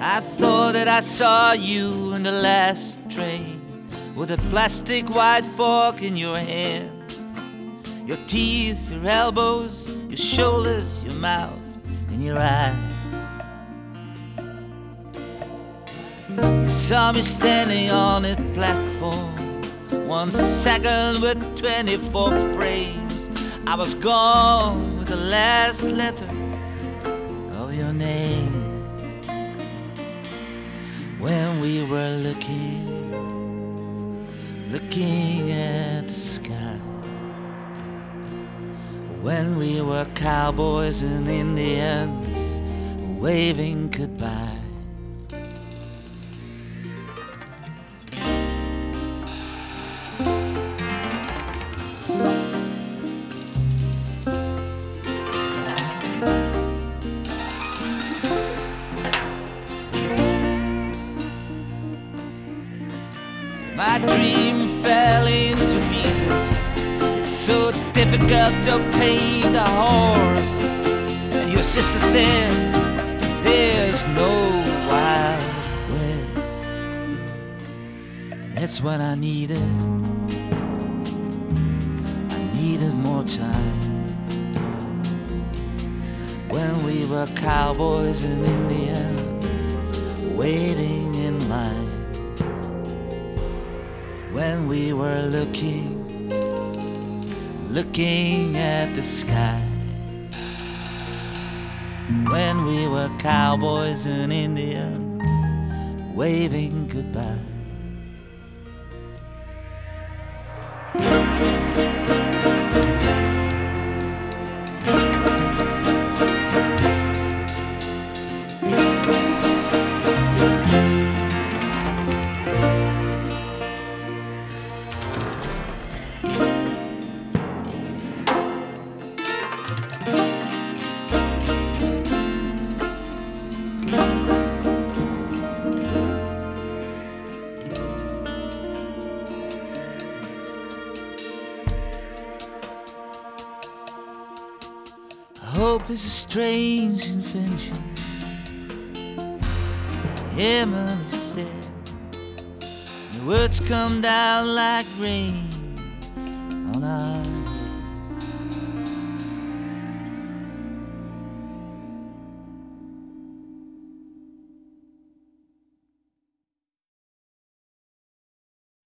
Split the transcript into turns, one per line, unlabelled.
I thought that I saw you in the last train, with a plastic white fork in your hand. Your teeth, your elbows, your shoulders, your mouth, and your eyes. You saw me standing on that platform, 1 second with 24 frames. I was gone with the last letter of your name. When we were looking at the sky, when we were cowboys and Indians waving goodbye. My dream fell into pieces. It's so difficult to paint a horse. And your sister said, there's no Wild West. And that's what I needed more time. When we were cowboys and Indians waiting in line. When we were looking at the sky. When we were cowboys and Indians waving goodbye. Hope is a strange invention, Emily said. The words come down like rain